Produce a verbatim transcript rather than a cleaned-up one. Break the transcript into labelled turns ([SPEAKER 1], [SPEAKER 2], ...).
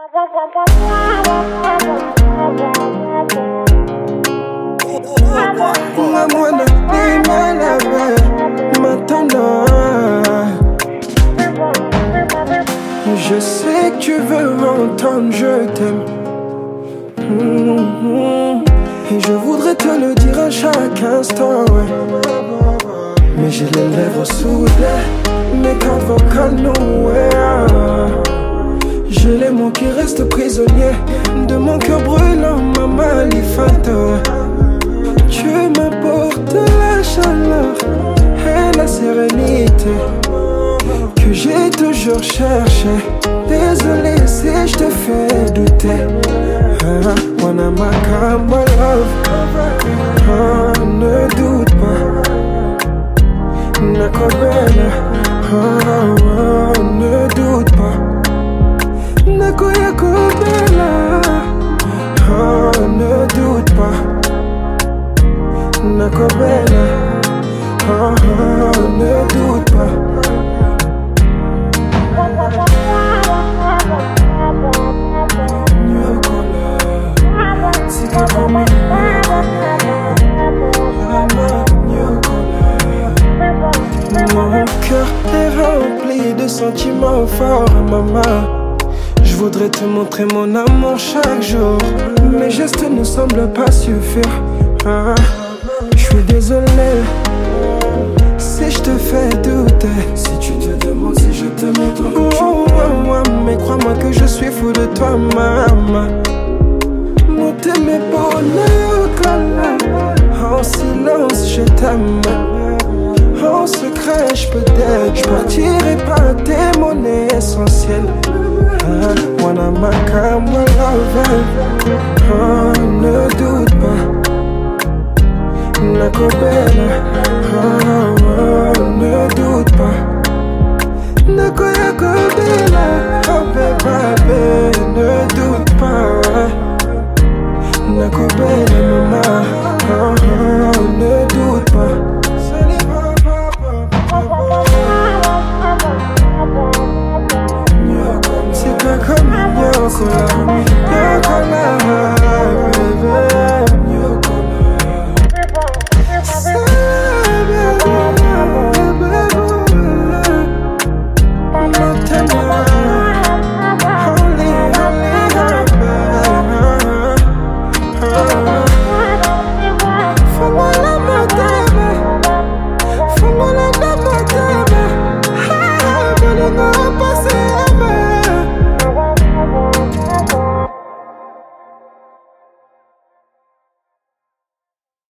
[SPEAKER 1] Mwana ni malade maintenant. Je sais que tu veux entendre je t'aime. Mmh. Et je voudrais te le dire à chaque instant, ouais. Mais j'ai les lèvres soudées, mes cordes vocales nowhere. J'ai les mots qui restent prisonniers de mon cœur brûlant, ma malifata. Tu m'apportes la chaleur et la sérénité que j'ai toujours cherché. Désolé si je te fais douter. uh, Wanna make my love. uh, Ne doute pas. Nakobela. uh, uh, Ne doute pas. Nakoya kobela. uh, Ne doute pas. Nakobela. uh, uh, Ne doute pas. Mon cœur est rempli de sentiments forts, maman. Je voudrais te montrer mon amour chaque jour. Mes gestes ne semblent pas suffire. ah, Je suis désolé si je te fais douter. Si tu te demandes si je te mets ton oh, oh, oh, mais crois-moi que je suis fou de toi, maman. Monter mes bonheurs en silence, je t'aime. En secret, je peux t'aider. Je partirai pas, t'es mon essentiel. ah, Wanna make